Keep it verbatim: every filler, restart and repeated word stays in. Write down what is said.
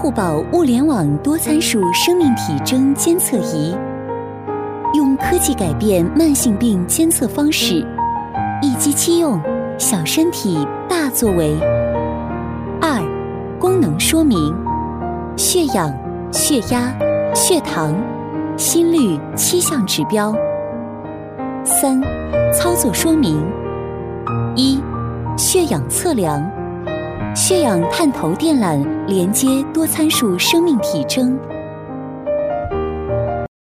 互保物联网多参数生命体征监测仪，用科技改变慢性病监测方式，一机七用，小身体大作为。二、功能说明：血氧、血压、血糖、心率七项指标。三、操作说明：一、血氧测量，血氧探头电缆连接多参数生命体征。